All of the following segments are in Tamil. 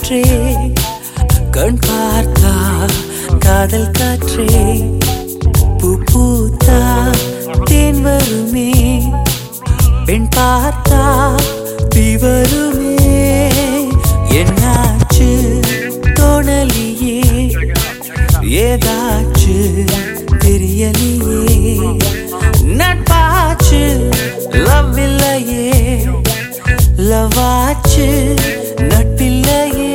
காற்றே கண் பார்த்தா காதல் காற்றே பூ பூத்தா தேன் வருமே பெண் பார்த்தா தீ வருமே என்னாச்சு தோணலியே ஏதாச்சு தெரியலையே நட்பாச்சு லவ் இல்லையே லவாச்சு நட்பில்லையே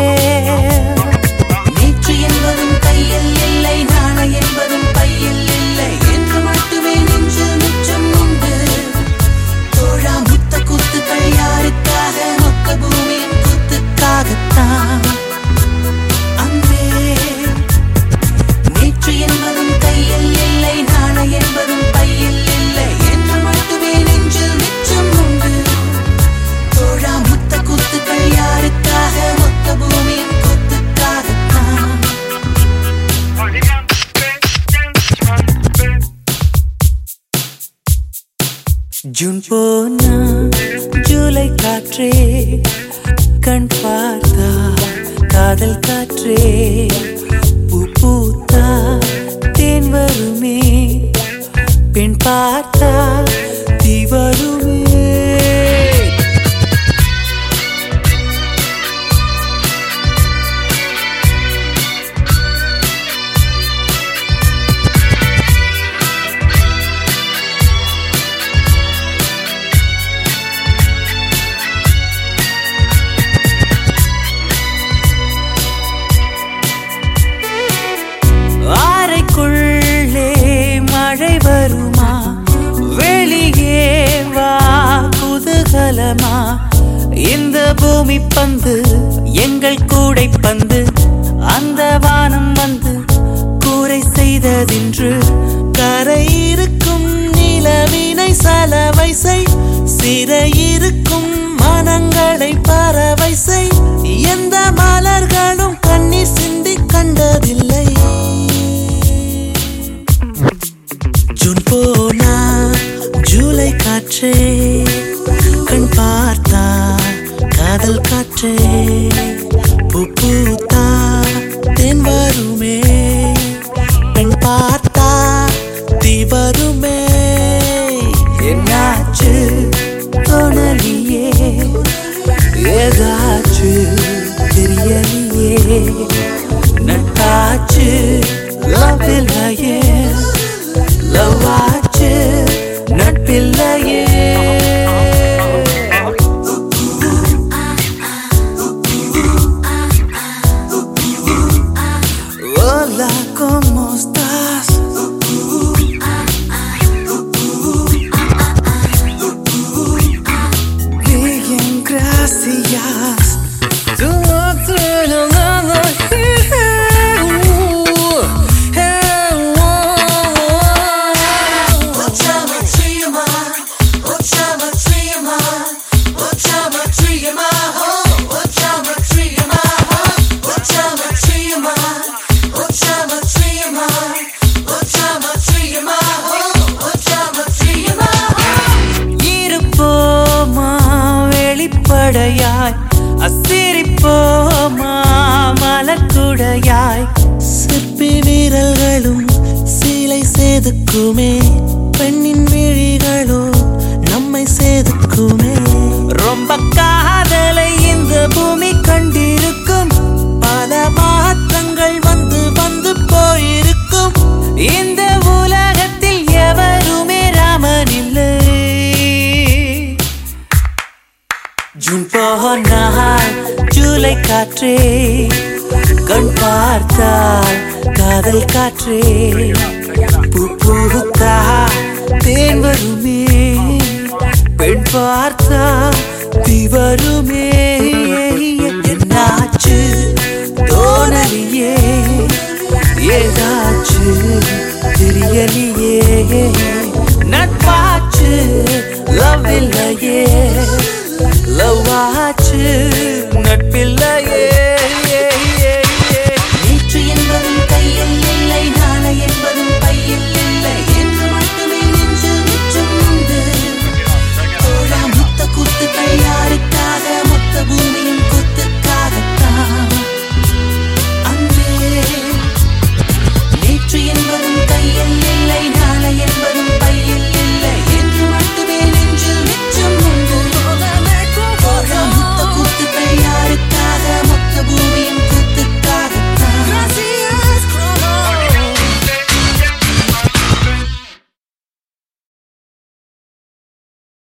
நேற்று என்பதும் கையில் இல்லை நாளை என்பதும் பையில் இல்லை என்று மட்டுமே நெஞ்சில் மிச்சம் உண்டு தோழா முத்த கூத்துக்கள் யாருக்காக மொத்த பூமியின் கூத்துக்காகத்தான் ஜூன் போனா ஜூலை காற்றே கண் பார்த்தா காதல் காற்றே பூ பூத்தா தேன் வருமே பெண் பார்த்தா தீ வருமே மழை வருமா வெளியே வா குதூகலமா இந்த பூமி பந்து எங்கள் கூடை பந்து அந்த வானம் வந்து கூரை செய்ததின்று கரை இருக்கும் நிலவினை சலவை செய் சிறையிருக்கும் மனங்களை பறவை செய் எந்த மலர்களும் கண்ணீர் சிந்தி கண்டதில்லை ஜூன் போனா ஜூலை காற்றே கண் பார்த்தா காதல் காற்றே பூ பூத்தா தேன் வருமே பெண் பார்த்தா தீ வருமே என்னாச்சு தோணலியே ஏதாச்சு தெரியலையே நட்டாச்சு லவ் இல்லையே லவாச்சு நட்பில்லையே Hola, ¿cómo estás? Bien, gracias. Tu otro lado அசிரிப்போமா மலக்குடையாய் சிற்பி வீரர்களும் சீலை சேதுக்குமே பெண்ணின் விழிகளோ நம்மை சேதுக்குமே ரொம்ப காதலை இந்த பூமி கண்டிருக்கும் பல மாற்றங்கள் வந்து வந்து போயிருக்கும் இந்த உலகத்தில் எவருமே ராமன் இல்லை ஜூன் போனால் ஜூலை காற்றே கண் பார்த்தால் காதல் காற்றே பூ பூத்தா தேன் வருமே பெண் பார்த்தா தீ வருமே என்னாச்சு தோணலியே ஏதாச்சு தெரியலையே